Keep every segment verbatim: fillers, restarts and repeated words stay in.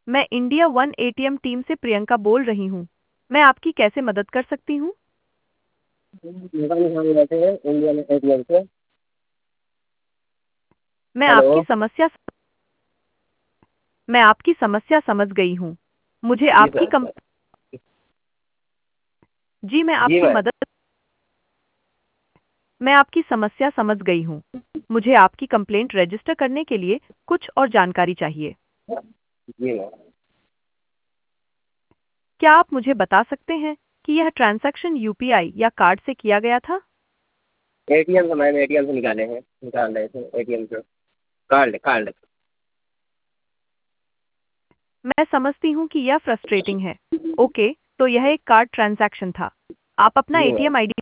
मैं India one ATM team से प्रियंका बोल रही हूँ। मैं आपकी कैसे मदद कर सकती हूँ? निगम हम बैठे हैं इंडियन एटीएम से। मैं आपकी हेलो। समस्या मैं आपकी समस्या समझ गई हूँ। मुझे जी आपकी सर कम सर। जी मैं जी आपकी मैम। मदद मैं आपकी समस्या समझ गई हूँ। मुझे आपकी कंप्लेंट रजिस्टर करने के लिए कुछ और जानकारी चाहिए। जी मैम। क्या आप मुझे बता सकते हैं कि यह ट्रांजैक्शन यूपीआई या कार्ड से किया गया था? एटीएम से मैम, एटीएम से निकाले हैं, निकाल रहे थे एटीएम से। Card card. मैं समझती हूँ कि यह फ्रस्ट्रेटिंग है। ओके, तो यह एक कार्ड ट्रांजैक्शन था। आप अपना जी मैम। एटीएम आईडी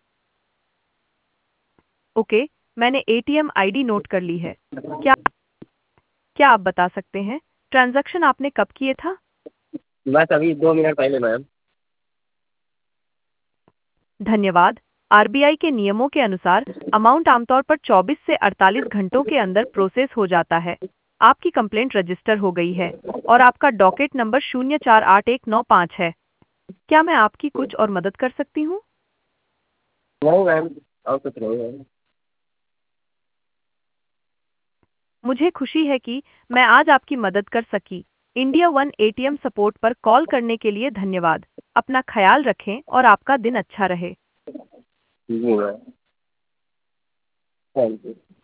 ओके, मैंने एटीएम आईडी नोट कर ली है। क्या क्या आप बता सकते हैं ट्रांजैक्शन आपने कब किए था? बस अभी दो मिनट पहले मैम। धन्यवाद। आरबीआई के नियमों के अनुसार अमाउंट आमतौर पर चौबीस से अड़तालीस घंटों के अंदर प्रोसेस हो जाता है। आपकी कंप्लेंट रजिस्टर हो गई है और आपका डॉकेट नंबर शून्य चार आठ एक नौ पाँच है। क्या मैं आपकी कुछ और मदद कर सकती हूँ? नहीं मैम, और कुछ नहीं है। मुझे खुशी है कि मैं आज आपकी मदद कर सकी। इंडिया वन एटीएम सपोर्ट पर कॉल करने के लिए धन्यवाद। अपना ख्याल रखें और आपका दिन अच्छा रहे। जी मैम। Thank you.